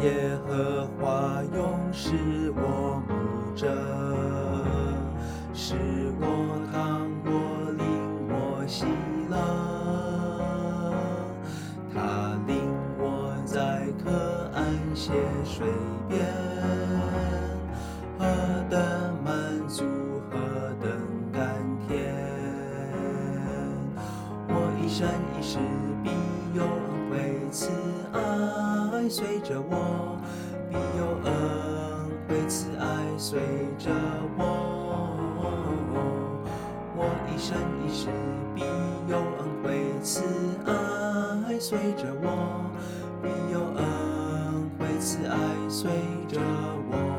耶和华永是我牧者，使我躺卧，令我喜乐。他领我在可安歇水边，何等满足，何等甘甜。我一生一世必有恩惠慈爱随着我，必有恩惠慈爱随着我。我一生一世必有恩惠慈爱随着我，必有恩惠慈爱随着我。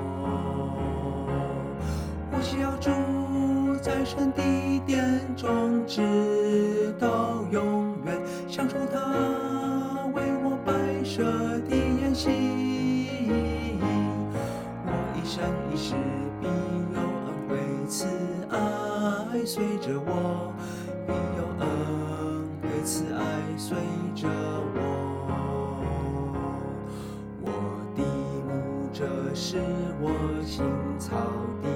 我需要住在神的殿中，直到永远，享受他为我摆设的筵席。我一生一世必有恩惠慈爱随着我，必有恩惠慈爱随着我。我的牧者是我青草地，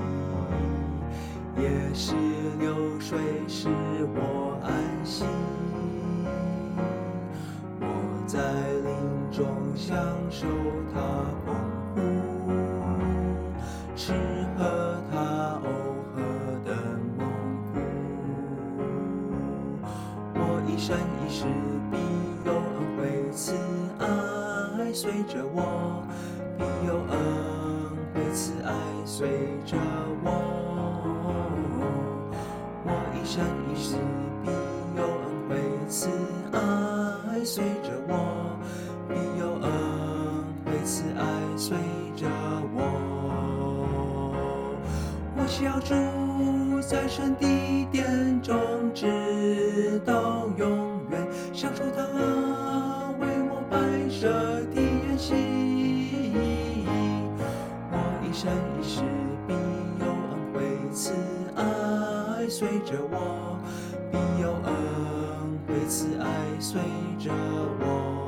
也是流水使我安息。我在林中享受他丰富，吃喝他何等蒙福。我一生一世必有恩惠慈爱随着我，必有恩惠慈爱随着我。我一生一世必有恩惠慈爱随着我，必有恩惠慈爱随着我。我需要住在神的殿中，直到永远，享受他为我摆设的筵席。我一生一世必有恩惠慈爱随着我，必有恩惠慈爱随着我。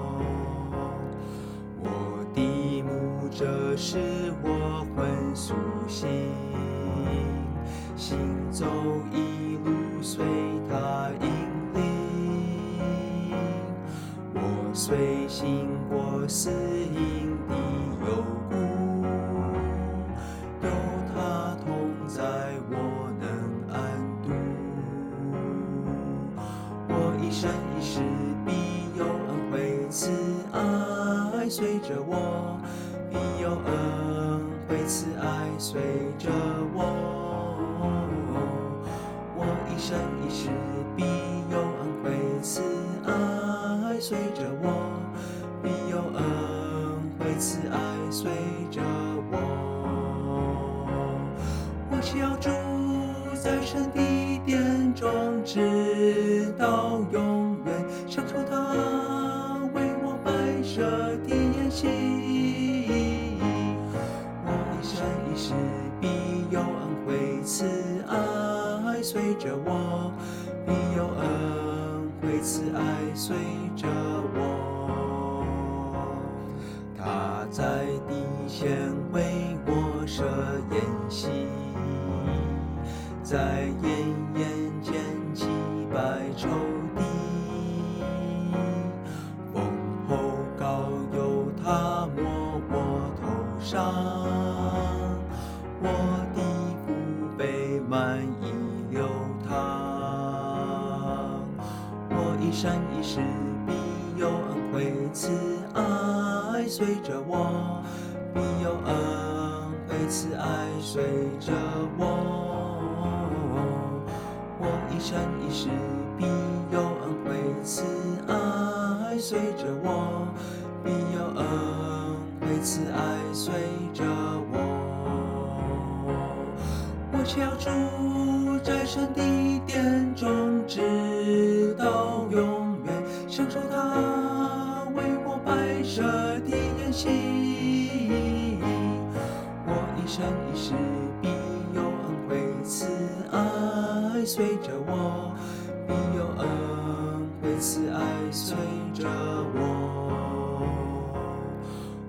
我的牧者使我魂苏醒，行走一路随他引领。我虽行过死荫的幽谷，有他同在，我能安度。我一生一世必有恩惠慈爱随着我，必有恩惠慈爱随着我。我一生一世必有恩惠慈爱随着我，必有恩惠慈爱随着我。我需要住在神的殿中，直到永远，享受他为我摆设的筵席。我一生一世必有恩惠慈爱随着我，必有恩惠慈爱随着我。他在地前为我设筵席，在炎炎间击败仇敌。丰厚膏油他抹我头上，我的腹背满溢流淌。我一生一世必有恩惠慈爱随着我，必有恩惠慈爱随着我。我一生一世必有恩惠慈爱随着我，必有恩惠慈爱随着我。我需要住在神的殿中，直到永远，享受他为我摆设的筵席。我一生一世必有恩惠慈爱随着我，必有恩惠慈爱随着我。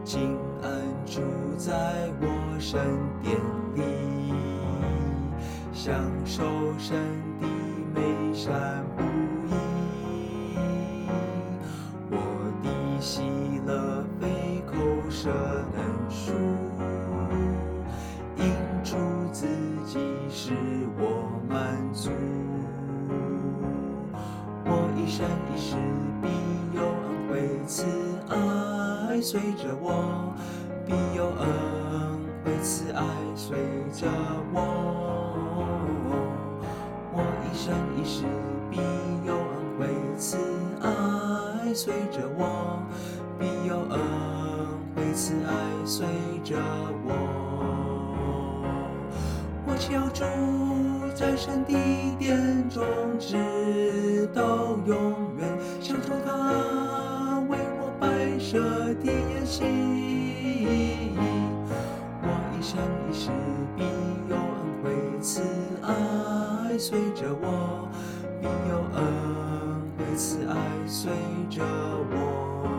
今安住在我神殿里，享受神的美善不移。我的喜乐非口舌能述，因主自己使我满足。我一生一世必有恩惠慈爱随着我，必有恩惠慈爱随着我。我一生一世必有恩惠慈爱随着我，必有恩惠慈爱随着我。我只要住在神的殿中，直到永远，享受他为我摆设的筵席。我一生一世必有恩惠慈爱随着我，必有恩惠慈爱随着我。